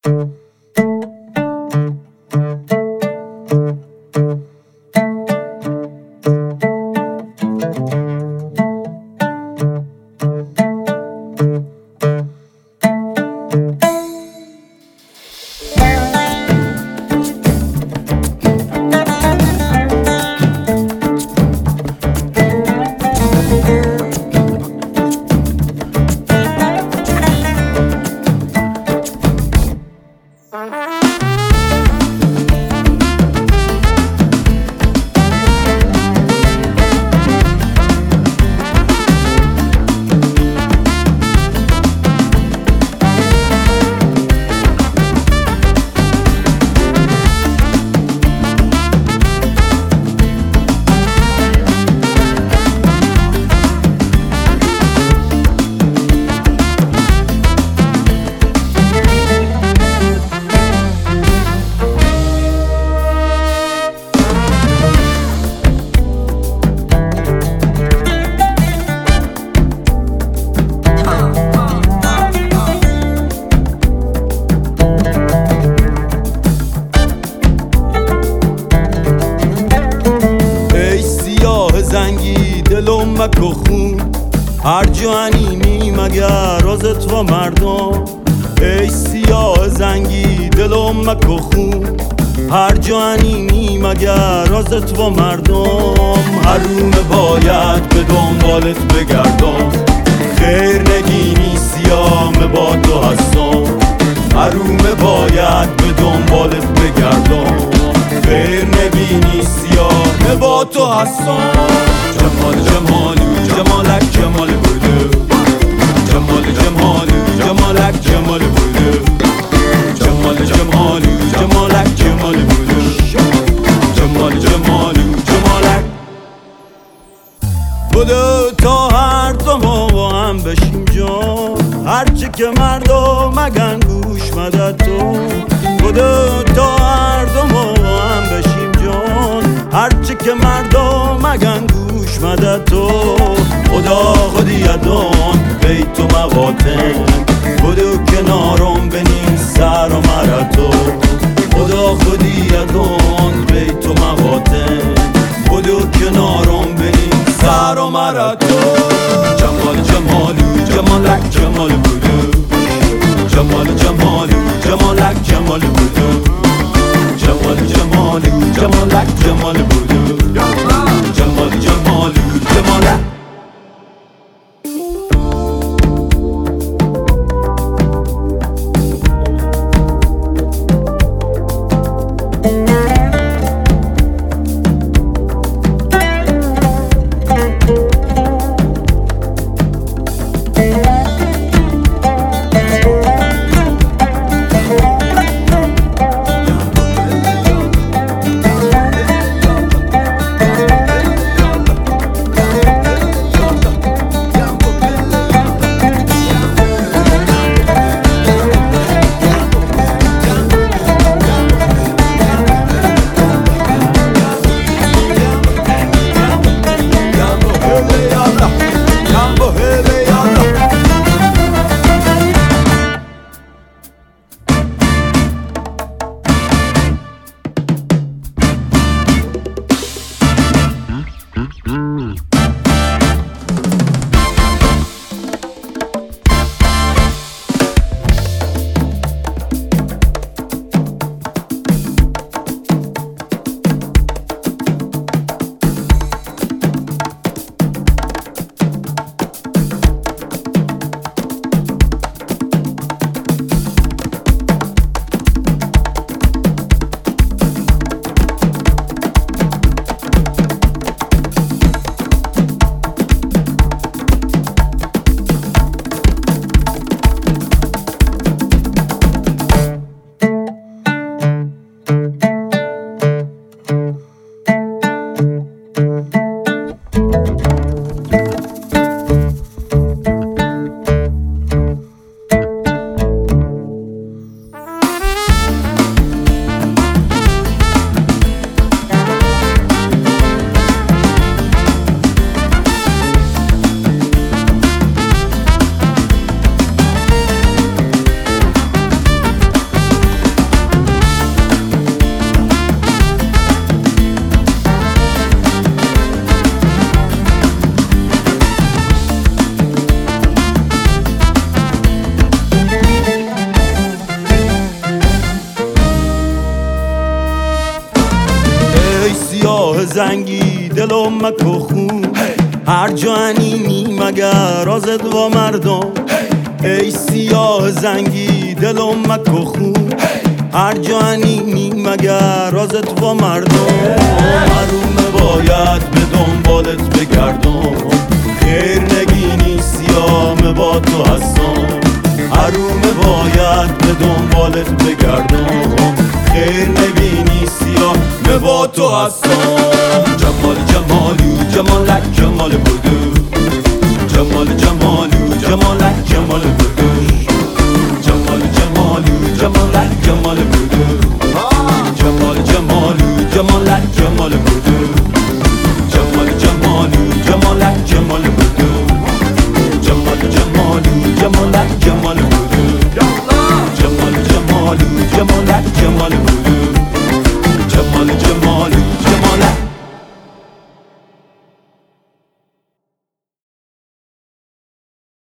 دلم مکو خون هر جانیمی مگر ازت و مردم. ای سیاه زنگی دلم مکو خون هر جانیمی مگر ازت و مردم. حرومه باید به دنبالت بگردم، خیر نگینی سیاه با تو هستم. حرومه باید به دنبالت بگردم، خیر نبینی سیاه با تو هستم. جمال جمالو جمالک جمال بوده، جمال جمالو جمالک جمال بوده، جمال جمالو جمالک جمال بوده، جمال جمالو جمالک بوده. تا هر دو ما با هم بشیم جان، هرچی که مردم مگن گوش مدد تو بوده. تا هر دو ما با هم بشیم جان، هرچی که مردم مگن گوش مدد تو. خدا خودیدان بیت و مواطن بودو کنارم بنین سر و مرتو. خدا خودیدان بیت و مواطن بودو کنارم بنین سر و مرتو. جمال جمالو جمالک جمال بودو، جمال جمالو جمالک جمال بودو، جمال جمالو جمالک جمال بودو، جمال جمالو جمالک. زنگی دلم مکو خون هر جا انینی مگر آزد و مردم ای سیاه زنگی دلم مکو خون هر جا انینی مگر آزد و مردم حروم باید به دنبالت بگردم خیر نگینی سیاه با تو هستم حروم باید به دنبالت بگردم خیر نبینی سیاه با تو هستم